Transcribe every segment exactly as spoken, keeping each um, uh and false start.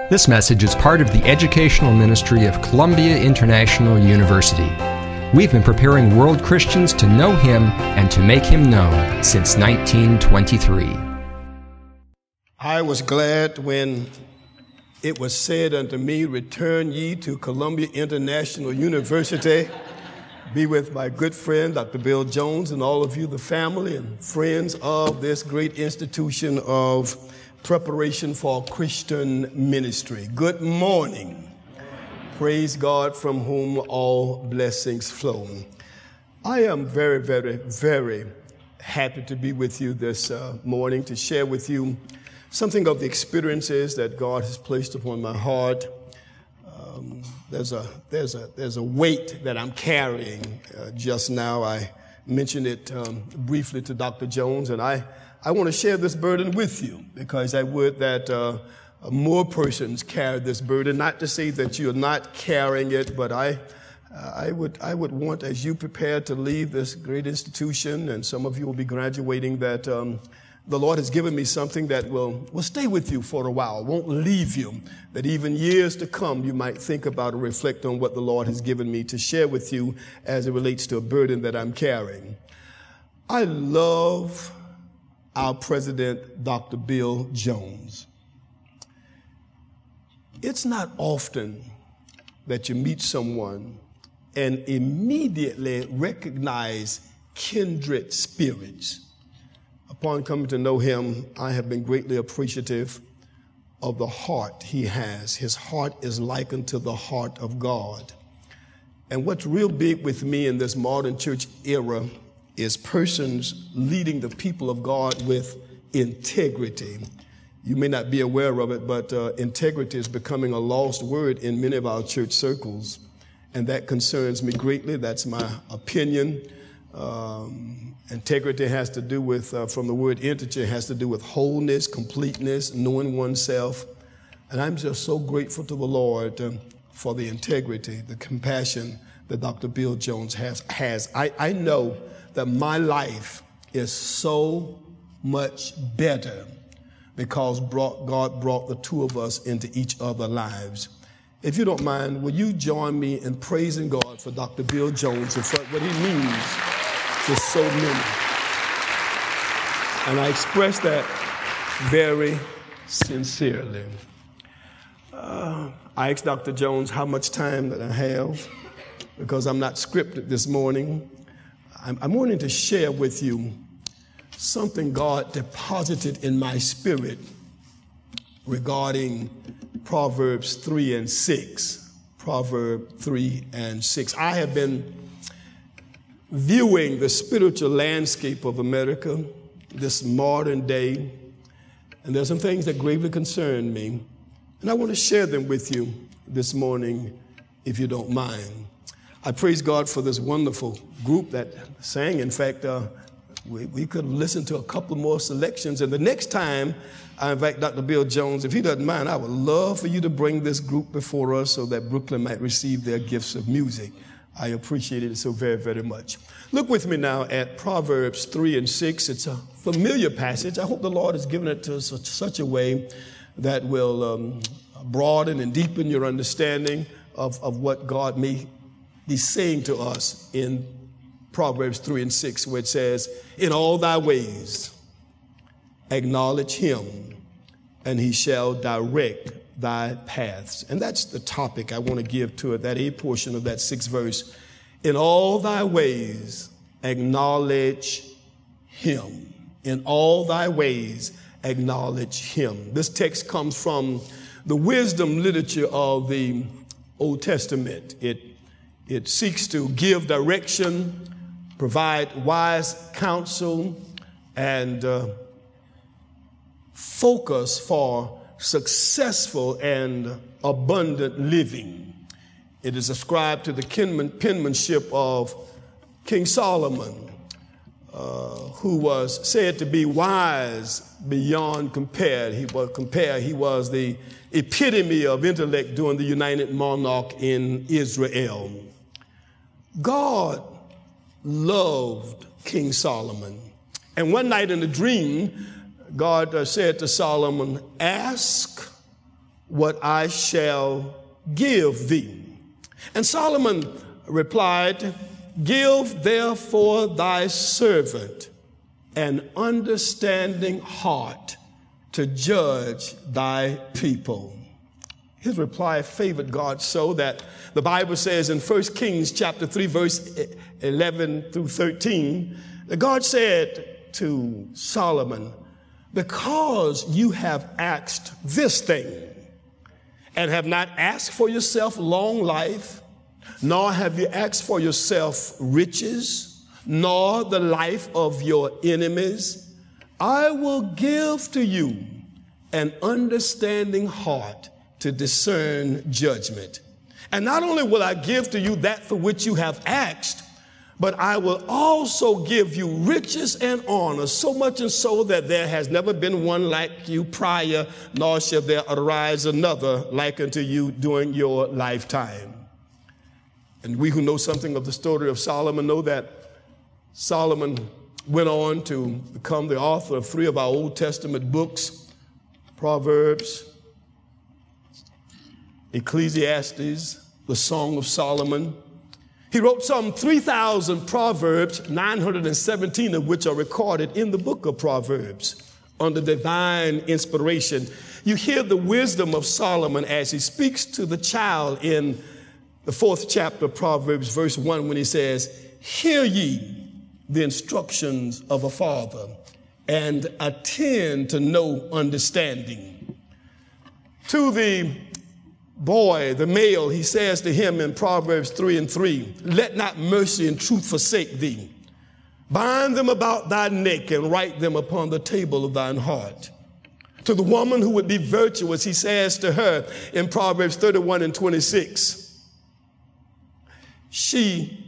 This message is part of the educational ministry of Columbia International University. We've been preparing world Christians to know Him and to make Him known since nineteen twenty-three. I was glad when it was said unto me, "Return ye to Columbia International University." Be with my good friend, Doctor Bill Jones, and all of you, the family and friends of this great institution of preparation for Christian ministry. Good morning. Praise God, from whom all blessings flow. I am very, very, very happy to be with you this uh, morning to share with you something of the experiences that God has placed upon my heart. Um, there's a there's a there's a weight that I'm carrying. Uh, just now, I mentioned it um, briefly to Doctor Jones, and I. I want to share this burden with you because I would that uh, more persons carry this burden. Not to say that you're not carrying it, but I, uh, I would, I would want, as you prepare to leave this great institution, and some of you will be graduating, that um, the Lord has given me something that will will stay with you for a while, won't leave you. That even years to come, you might think about and reflect on what the Lord has given me to share with you as it relates to a burden that I'm carrying. I love our president, Doctor Bill Jones. It's not often that you meet someone and immediately recognize kindred spirits. Upon coming to know him, I have been greatly appreciative of the heart he has. His heart is likened to the heart of God. And what's real big with me in this modern church era is persons leading the people of God with integrity. You may not be aware of it, but uh, integrity is becoming a lost word in many of our church circles, and that concerns me greatly. That's my opinion. Um, integrity has to do with, uh, from the word integer, has to do with wholeness, completeness, knowing oneself. And I'm just so grateful to the Lord uh, for the integrity, the compassion that Doctor Bill Jones has. has. I, I know that my life is so much better because brought, God brought the two of us into each other's lives. If you don't mind, will you join me in praising God for Doctor Bill Jones and for what he means to so many? And I express that very sincerely. Uh, I asked Doctor Jones how much time that I have because I'm not scripted this morning. I'm wanting to share with you something God deposited in my spirit regarding Proverbs three and six. Proverbs three and six. I have been viewing the spiritual landscape of America, this modern day, and there's some things that gravely concern me, and I want to share them with you this morning, if you don't mind. I praise God for this wonderful group that sang. In fact, uh, we, we could have listened to a couple more selections. And the next time I invite Doctor Bill Jones, if he doesn't mind, I would love for you to bring this group before us so that Brooklyn might receive their gifts of music. I appreciate it so very, very much. Look with me now at Proverbs three and six. It's a familiar passage. I hope the Lord has given it to us in such a way that will um, broaden and deepen your understanding of, of what God may He's saying to us in Proverbs three and six, where it says, "In all thy ways acknowledge him, and he shall direct thy paths." And that's the topic I want to give to it, that A portion of that sixth verse. In all thy ways acknowledge him. In all thy ways acknowledge him. This text comes from the wisdom literature of the Old Testament. It It seeks to give direction, provide wise counsel, and uh, focus for successful and abundant living. It is ascribed to the penmanship of King Solomon, uh, who was said to be wise beyond compare. He was compare. He was the epitome of intellect during the United Monarch in Israel. God loved King Solomon. And one night in a dream, God uh, said to Solomon, "Ask what I shall give thee. And Solomon replied, give therefore thy servant an understanding heart to judge thy people. His reply favored God so that the Bible says in First Kings chapter three, verse eleven through thirteen, that God said to Solomon, because you have asked this thing and have not asked for yourself long life, nor have you asked for yourself riches, nor the life of your enemies, I will give to you an understanding heart to discern judgment. And not only will I give to you that for which you have asked, but I will also give you riches and honor, so much and so that there has never been one like you prior, nor shall there arise another like unto you during your lifetime. And we who know something of the story of Solomon know that Solomon went on to become the author of three of our Old Testament books, Proverbs, Ecclesiastes, the Song of Solomon. He wrote some three thousand Proverbs, nine hundred seventeen of which are recorded in the book of Proverbs under divine inspiration. You hear the wisdom of Solomon as he speaks to the child in the fourth chapter of Proverbs, verse one, when he says, hear ye the instructions of a father and attend to know understanding. To the boy, the male, he says to him in Proverbs three and three, let not mercy and truth forsake thee. Bind them about thy neck and write them upon the table of thine heart. To the woman who would be virtuous, he says to her in Proverbs thirty-one and twenty-six, she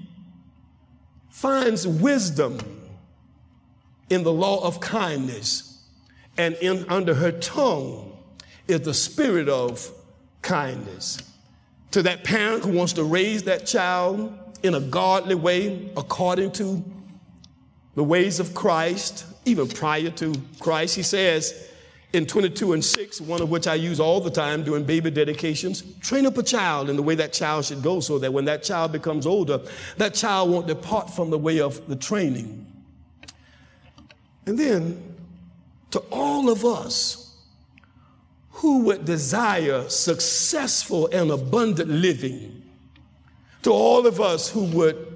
finds wisdom in the law of kindness, and in, under her tongue is the spirit of kindness. To that parent who wants to raise that child in a godly way, according to the ways of Christ, even prior to Christ, he says in twenty-two and six, one of which I use all the time during baby dedications, train up a child in the way that child should go so that when that child becomes older, that child won't depart from the way of the training. And then to all of us who would desire successful and abundant living, to all of us who would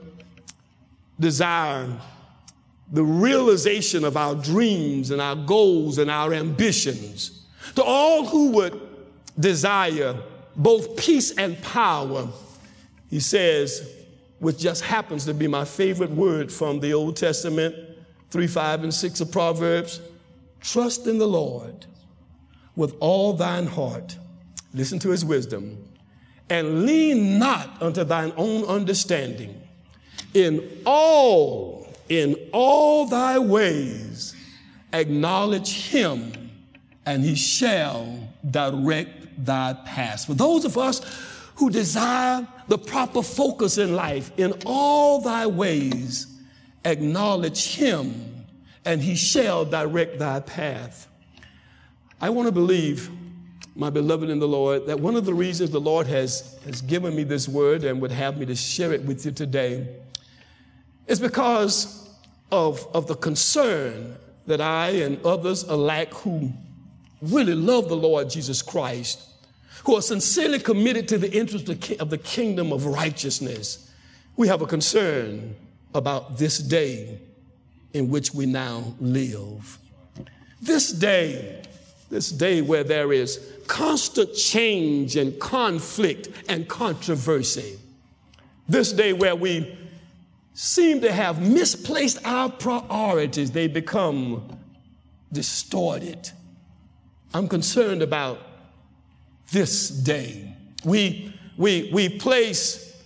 desire the realization of our dreams and our goals and our ambitions, to all who would desire both peace and power, he says, which just happens to be my favorite word from the Old Testament, three, five, and six of Proverbs, trust in the Lord with all thine heart, listen to his wisdom, and lean not unto thine own understanding. In all, in all thy ways, acknowledge him, and he shall direct thy paths. For those of us who desire the proper focus in life, in all thy ways, acknowledge him, and he shall direct thy path. I want to believe, my beloved in the Lord, that one of the reasons the Lord has, has given me this word and would have me to share it with you today is because of, of the concern that I and others alike who really love the Lord Jesus Christ, who are sincerely committed to the interest of the kingdom of righteousness, we have a concern about this day in which we now live. This day, this day where there is constant change and conflict and controversy. This day where we seem to have misplaced our priorities. They become distorted. I'm concerned about this day. We, we, we place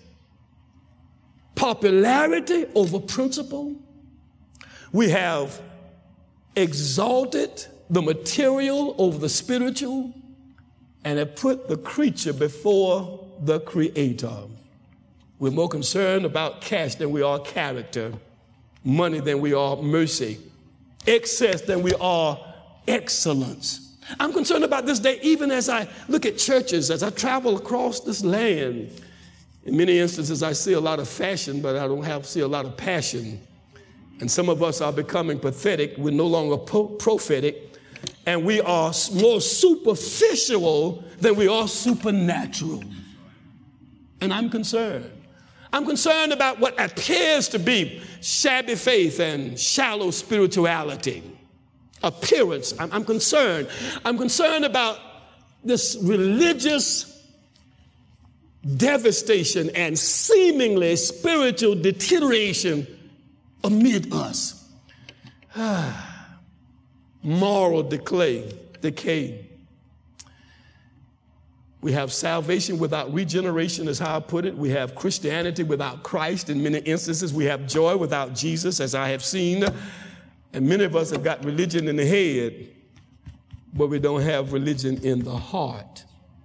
popularity over principle. We have exalted the material over the spiritual, and have put the creature before the creator. We're more concerned about cash than we are character, money than we are mercy, excess than we are excellence. I'm concerned about this day even as I look at churches, as I travel across this land. In many instances, I see a lot of fashion, but I don't have see a lot of passion. And some of us are becoming pathetic. We're no longer pro- prophetic. And we are more superficial than we are supernatural. And I'm concerned. I'm concerned about what appears to be shabby faith and shallow spirituality. Appearance. I'm, I'm concerned. I'm concerned about this religious devastation and seemingly spiritual deterioration amid us. Moral decay. decay. We have salvation without regeneration, is how I put it. We have Christianity without Christ. In many instances, we have joy without Jesus, as I have seen. And many of us have got religion in the head, but we don't have religion in the heart.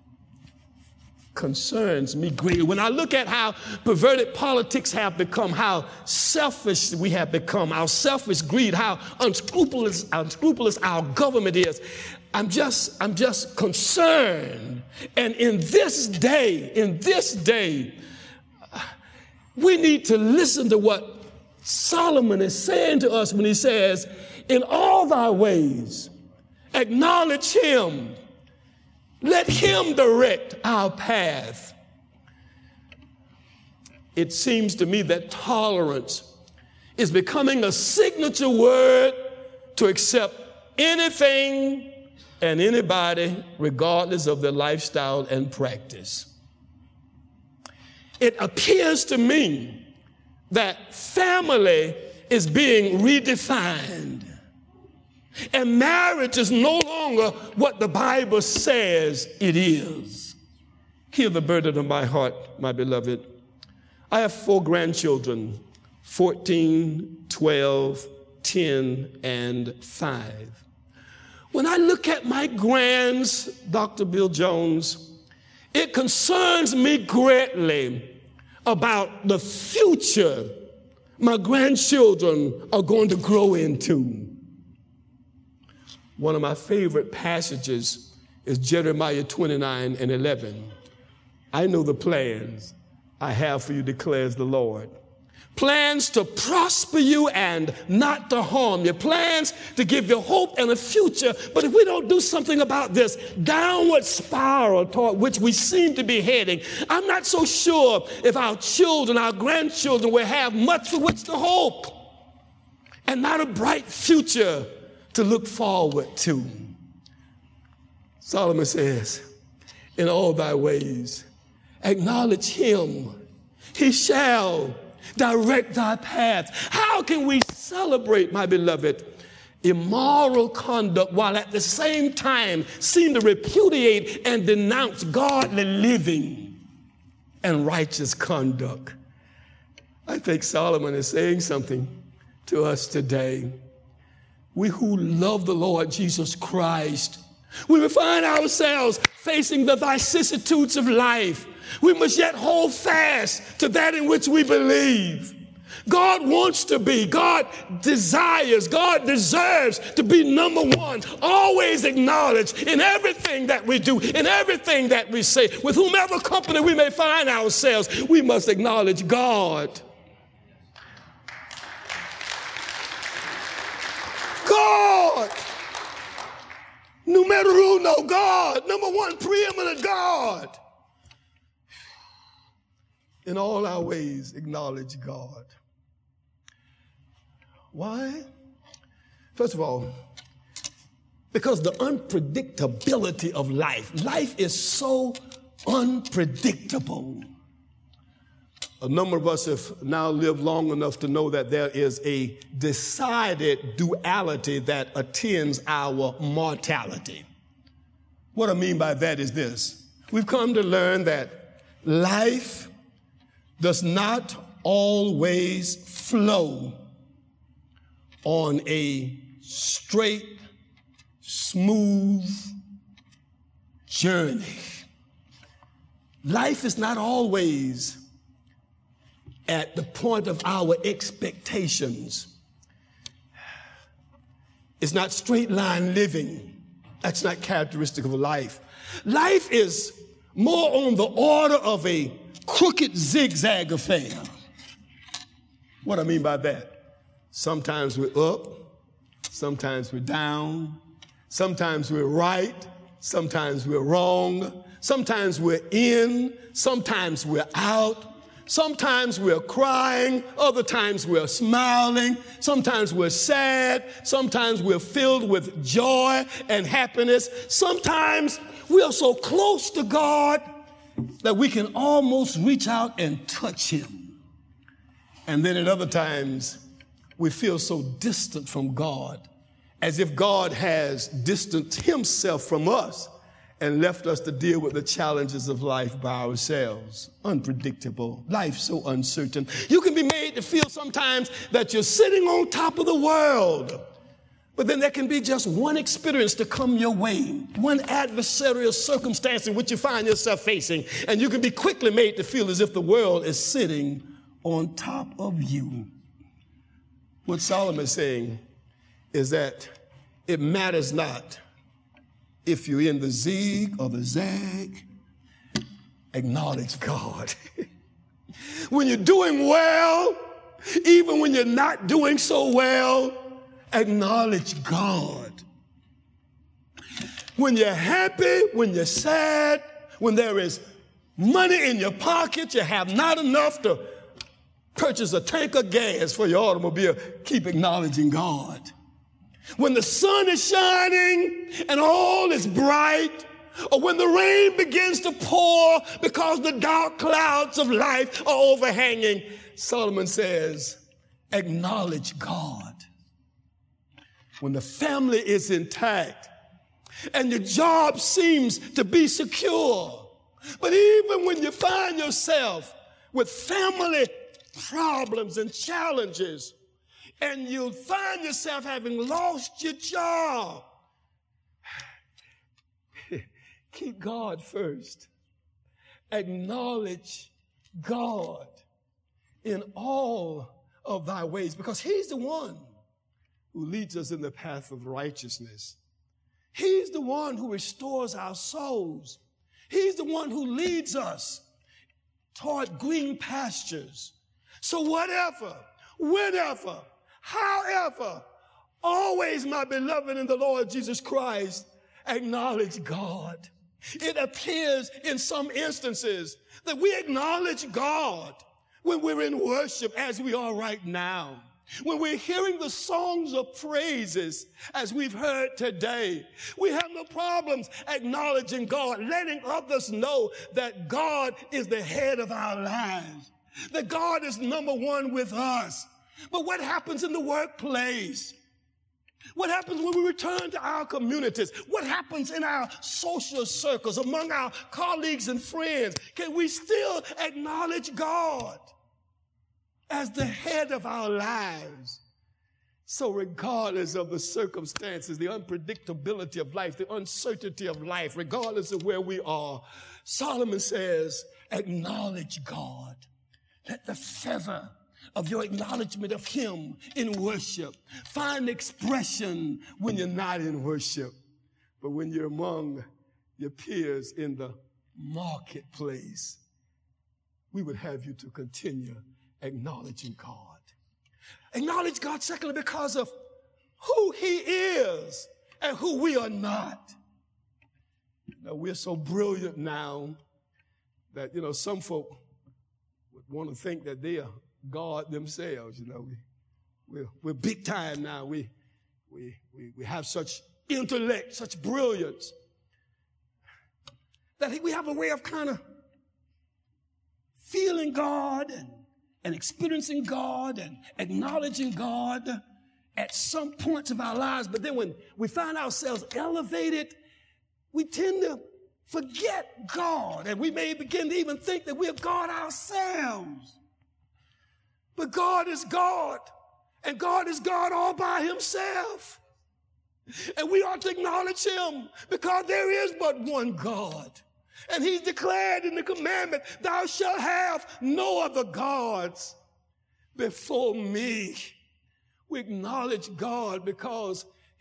Concerns me greatly. When I look at how perverted politics have become, how selfish we have become, our selfish greed, how unscrupulous, unscrupulous our government is, I'm just, I'm just concerned. And in this day, in this day, we need to listen to what Solomon is saying to us when he says, in all thy ways, acknowledge him. Let him direct our path. It seems to me that tolerance is becoming a signature word to accept anything and anybody, regardless of their lifestyle and practice. It appears to me that family is being redefined. And marriage is no longer what the Bible says it is. Hear the burden of my heart, my beloved. I have four grandchildren, fourteen, twelve, ten, and five. When I look at my grands, Doctor Bill Jones, it concerns me greatly about the future my grandchildren are going to grow into. One of my favorite passages is Jeremiah twenty-nine and eleven. I know the plans I have for you, declares the Lord. Plans to prosper you and not to harm you. Plans to give you hope and a future. But if we don't do something about this downward spiral toward which we seem to be heading, I'm not so sure if our children, our grandchildren will have much for which to hope and not a bright future to look forward to. Solomon says, in all thy ways, acknowledge him. He shall direct thy path. How can we celebrate, my beloved, immoral conduct while at the same time seem to repudiate and denounce godly living and righteous conduct? I think Solomon is saying something to us today. We who love the Lord Jesus Christ, we will find ourselves facing the vicissitudes of life. We must yet hold fast to that in which we believe. God wants to be, God desires, God deserves to be number one, always acknowledged in everything that we do, in everything that we say. With whomever company we may find ourselves, we must acknowledge God. God, numero uno, God, number one, preeminent God. In all our ways, acknowledge God. Why? First of all, because the unpredictability of life. Life is so unpredictable. A number of us have now lived long enough to know that there is a decided duality that attends our mortality. What I mean by that is this. We've come to learn that life does not always flow on a straight, smooth journey. Life is not always at the point of our expectations. It's not straight line living. That's not characteristic of life. Life is more on the order of a crooked zigzag affair. What I mean by that? Sometimes we're up, sometimes we're down, sometimes we're right, sometimes we're wrong, sometimes we're in, sometimes we're out, sometimes we're crying, other times we're smiling, sometimes we're sad, sometimes we're filled with joy and happiness, sometimes we're so close to God that we can almost reach out and touch him. And then at other times, we feel so distant from God, as if God has distanced himself from us and left us to deal with the challenges of life by ourselves. Unpredictable. Life so uncertain. You can be made to feel sometimes that you're sitting on top of the world. But then there can be just one experience to come your way, one adversarial circumstance in which you find yourself facing, and you can be quickly made to feel as if the world is sitting on top of you. What Solomon is saying is that it matters not if you're in the zig or the zag, acknowledge God. When you're doing well, even when you're not doing so well, acknowledge God. When you're happy, when you're sad, when there is money in your pocket, you have not enough to purchase a tank of gas for your automobile, keep acknowledging God. When the sun is shining and all is bright, or when the rain begins to pour because the dark clouds of life are overhanging, Solomon says, acknowledge God. When the family is intact and your job seems to be secure, but even when you find yourself with family problems and challenges, and you'll find yourself having lost your job, keep God first. Acknowledge God in all of thy ways, because he's the one who leads us in the path of righteousness. He's the one who restores our souls. He's the one who leads us toward green pastures. So whatever, whenever, however, always, my beloved in the Lord Jesus Christ, acknowledge God. It appears in some instances that we acknowledge God when we're in worship, as we are right now. When we're hearing the songs of praises, as we've heard today, we have no problems acknowledging God, letting others know that God is the head of our lives, that God is number one with us. But what happens in the workplace? What happens when we return to our communities? What happens in our social circles, among our colleagues and friends? Can we still acknowledge God as the head of our lives? So regardless of the circumstances, the unpredictability of life, the uncertainty of life, regardless of where we are, Solomon says, acknowledge God. Let the feather of your acknowledgement of him in worship find expression when you're not in worship, but when you're among your peers in the marketplace. We would have you to continue acknowledging God. Acknowledge God, secondly, because of who he is and who we are not. Now, we're so brilliant now that, you know, some folk would want to think that they are God themselves. You know, we, we're, we're big time now. We, we, we, we have such intellect, such brilliance, that we have a way of kind of feeling God and, and experiencing God and acknowledging God at some points of our lives. But then when we find ourselves elevated, we tend to forget God, and we may begin to even think that we're God ourselves. But God is God, and God is God all by himself. And we ought to acknowledge him because there is but one God. And he's declared in the commandment, thou shalt have no other gods before me. We acknowledge God because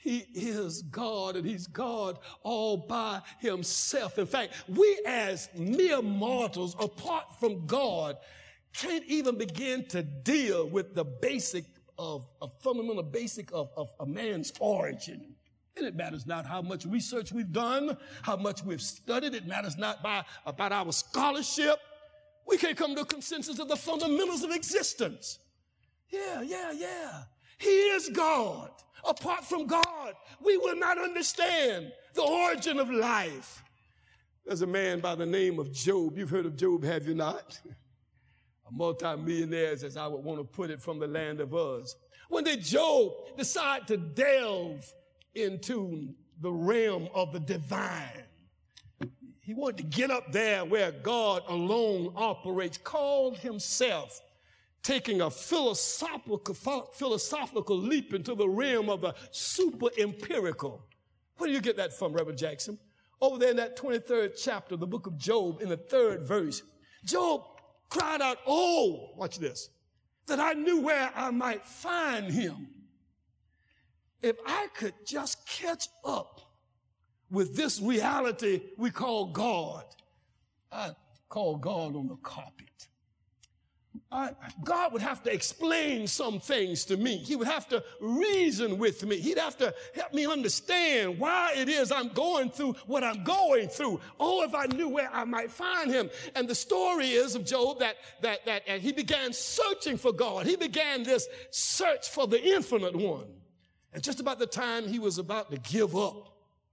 He is God, and he's God all by himself. In fact, we as mere mortals, apart from God, can't even begin to deal with the basic of, a fundamental basic of, of a man's origin. And it matters not how much research we've done, how much we've studied. It matters not by, about our scholarship. We can't come to a consensus of the fundamentals of existence. Yeah, yeah, yeah. He is God. Apart from God, we will not understand the origin of life. There's a man by the name of Job. You've heard of Job, have you not? A multimillionaire, as I would want to put it, from the land of Uz. When did Job decide to delve into the realm of the divine? He wanted to get up there where God alone operates, called himself taking a philosophical, philosophical leap into the realm of the super empirical. Where do you get that from, Reverend Jackson? Over there in that twenty-third chapter of the book of Job, in the third verse, Job cried out, oh, watch this, that I knew where I might find him. If I could just catch up with this reality we call God, I'd call God on the carpet. I, God would have to explain some things to me. He would have to reason with me. He'd have to help me understand why it is I'm going through what I'm going through. Oh, if I knew where I might find him. And the story is of Job that, that, that and he began searching for God. He began this search for the infinite one. And just about the time he was about to give up,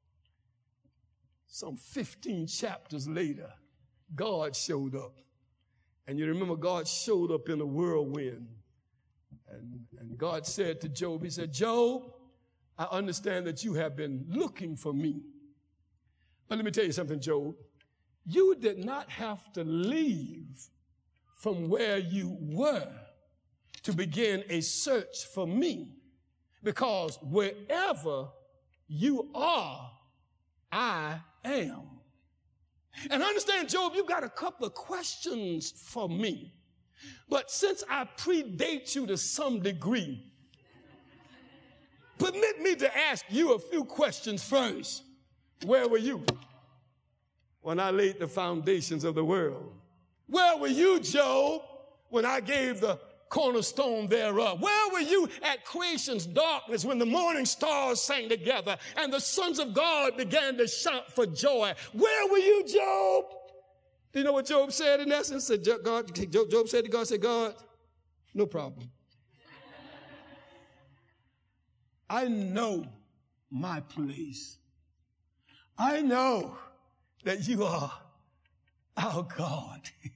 some fifteen chapters later, God showed up. And you remember God showed up in a whirlwind. And, and God said to Job, he said, Job, I understand that you have been looking for me. But let me tell you something, Job. You did not have to leave from where you were to begin a search for me. Because wherever you are, I am. And understand, Job, you've got a couple of questions for me. But since I predate you to some degree, permit me to ask you a few questions first. Where were you when I laid the foundations of the world? Where were you, Job, when I gave the cornerstone thereof? Where were you at creation's darkness when the morning stars sang together and the sons of God began to shout for joy? Where were you, Job? Do you know what Job said in essence? Said God, Job said to God, said, God, no problem. I know my place. I know that you are our God.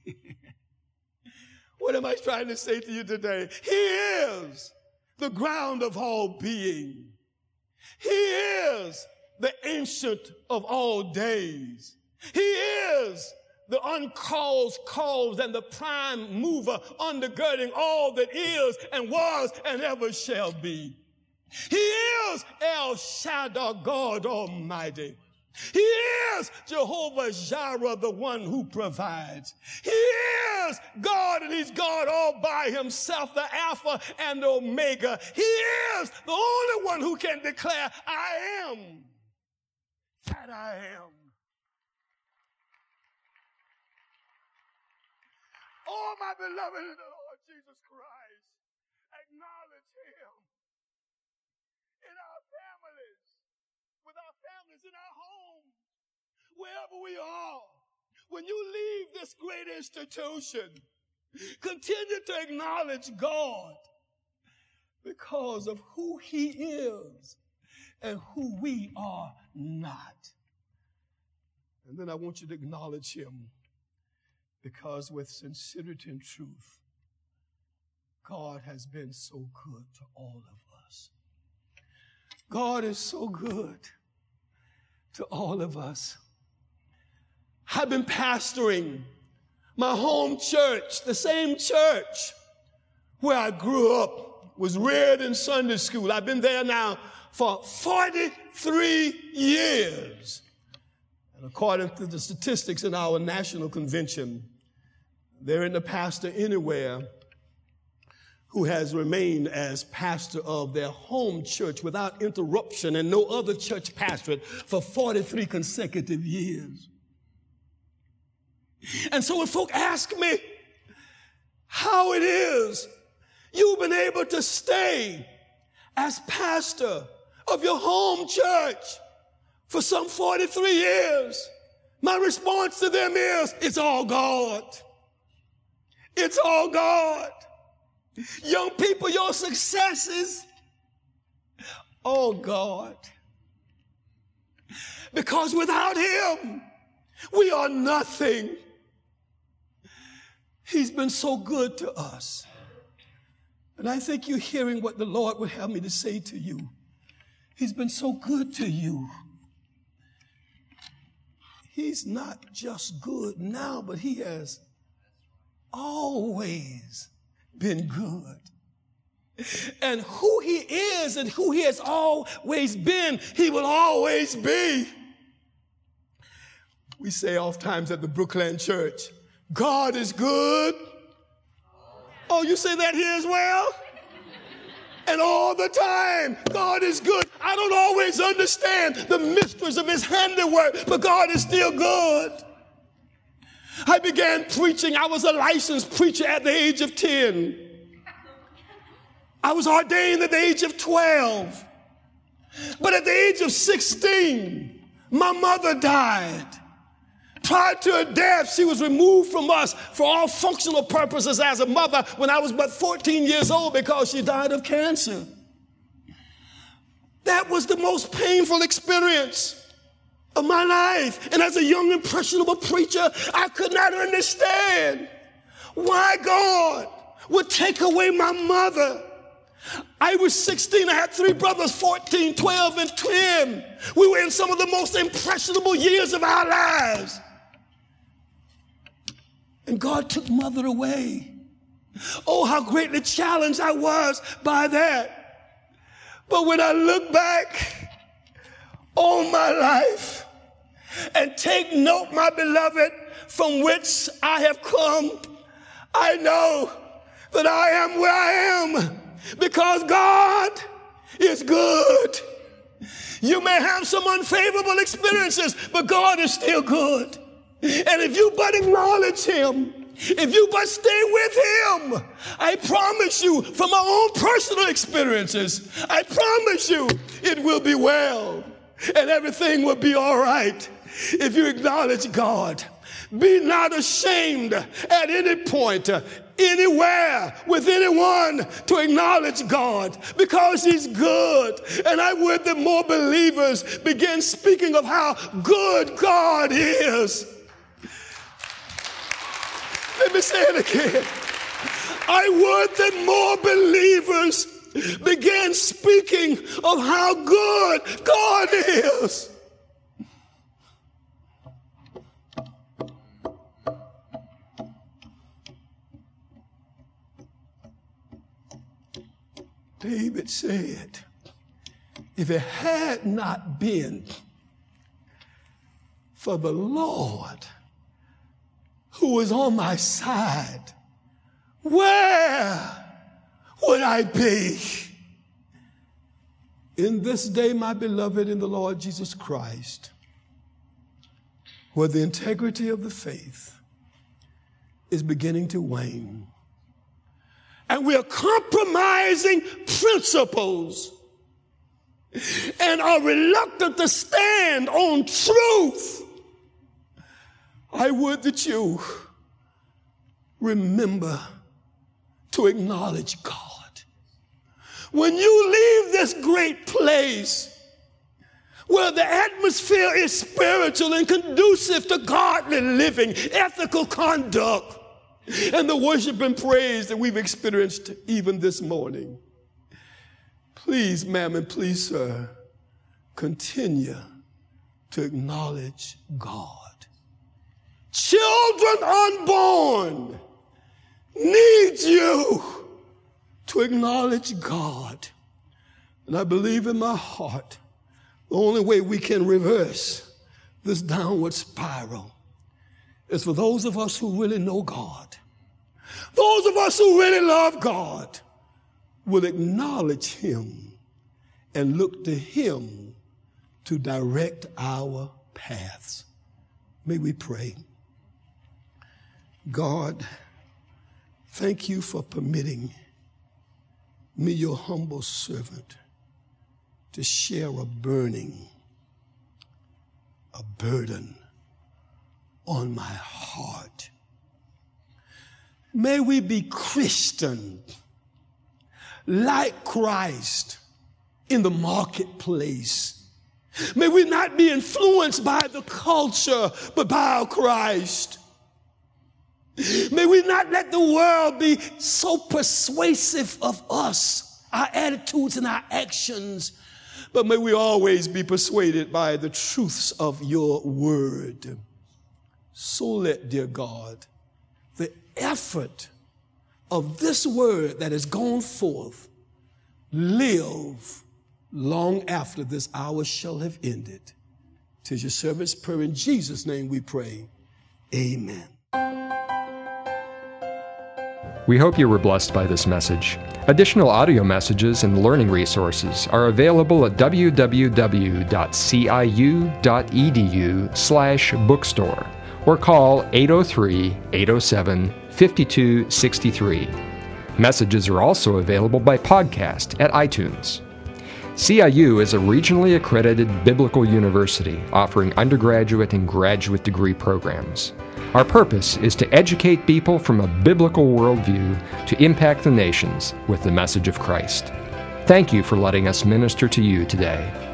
What am I trying to say to you today? He is the ground of all being. He is the ancient of all days. He is the uncaused cause and the prime mover undergirding all that is and was and ever shall be. He is El Shaddai, God Almighty. He is Jehovah Jireh, the one who provides. He is God, and he's God all by himself, the Alpha and the Omega. He is the only one who can declare, I am that I am. Oh, my beloved in the Lord Jesus Christ, acknowledge him in our families, with our families, in our homes, wherever we are. When you leave this great institution, continue to acknowledge God because of who he is and who we are not. And then I want you to acknowledge him because with sincerity and truth, God has been so good to all of us. God is so good to all of us. I've been pastoring my home church, the same church where I grew up, was reared in Sunday school. I've been there now for forty-three years. And according to the statistics in our national convention, there isn't a pastor anywhere who has remained as pastor of their home church without interruption and no other church pastorate for forty-three consecutive years. And so when folk ask me how it is you've been able to stay as pastor of your home church for some forty-three years, my response to them is, it's all God. It's all God. Young people, your successes, oh God. Because without him, we are nothing. He's been so good to us. And I think you're hearing what the Lord would have me to say to you. He's been so good to you. He's not just good now, but he has always been good. And who he is and who he has always been, he will always be. We say oftentimes at the Brookland Church, God is good. Oh, you say that here as well? And all the time, God is good. I don't always understand the mysteries of his handiwork, but God is still good. I began preaching. I was a licensed preacher at the age of ten. I was ordained at the age of twelve. But at the age of sixteen, my mother died. Prior to her death, she was removed from us for all functional purposes as a mother when I was but fourteen years old because she died of cancer. That was the most painful experience of my life. And as a young, impressionable preacher, I could not understand why God would take away my mother. I was sixteen. I had three brothers, fourteen, twelve, and ten. We were in some of the most impressionable years of our lives. And God took mother away. Oh, how greatly challenged I was by that. But when I look back on my life and take note, my beloved, from which I have come, I know that I am where I am because God is good. You may have some unfavorable experiences, but God is still good. And if you but acknowledge him, if you but stay with him, I promise you from my own personal experiences, I promise you it will be well and everything will be all right if you acknowledge God. Be not ashamed at any point, anywhere, with anyone to acknowledge God because he's good. And I would that more believers begin speaking of how good God is. Let me say it again. I would that more believers begin speaking of how good God is. David said, if it had not been for the Lord who was on my side, where would I be? In this day, my beloved in the Lord Jesus Christ, where the integrity of the faith is beginning to wane, and we are compromising principles and are reluctant to stand on truth, I would that you remember to acknowledge God. When you leave this great place where the atmosphere is spiritual and conducive to godly living, ethical conduct, and the worship and praise that we've experienced even this morning, please, ma'am, and please, sir, continue to acknowledge God. Children unborn need you to acknowledge God. And I believe in my heart, the only way we can reverse this downward spiral is for those of us who really know God, those of us who really love God, will acknowledge him and look to him to direct our paths. May we pray. God, thank you for permitting me, your humble servant, to share a burning, a burden on my heart. May we be Christian, like Christ, in the marketplace. May we not be influenced by the culture, but by our Christ. May we not let the world be so persuasive of us, our attitudes and our actions, but may we always be persuaded by the truths of your word. So let, dear God, the effort of this word that has gone forth live long after this hour shall have ended. 'Tis your servant's prayer in Jesus' name we pray. Amen. We hope you were blessed by this message. Additional audio messages and learning resources are available at w w w dot c i u dot e d u slash bookstore or call eight oh three, eight oh seven, five two six three. Messages are also available by podcast at iTunes. C I U is a regionally accredited biblical university offering undergraduate and graduate degree programs. Our purpose is to educate people from a biblical worldview to impact the nations with the message of Christ. Thank you for letting us minister to you today.